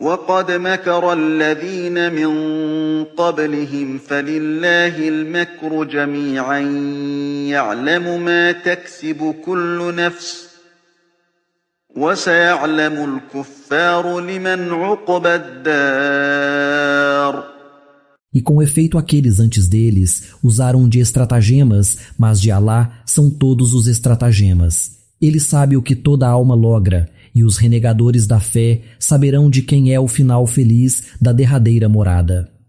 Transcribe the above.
وقد مكر الذين من قبلهم فلله المكر جميعا يعلم ما تكسب كل نفس وسيعلم الكفار لمن عقبى الدار. E com efeito aqueles antes deles usaram de estratagemas, mas de Alá são todos os estratagemas. Ele sabe o que toda alma logra, e os renegadores da fé saberão de quem é o final feliz da derradeira morada.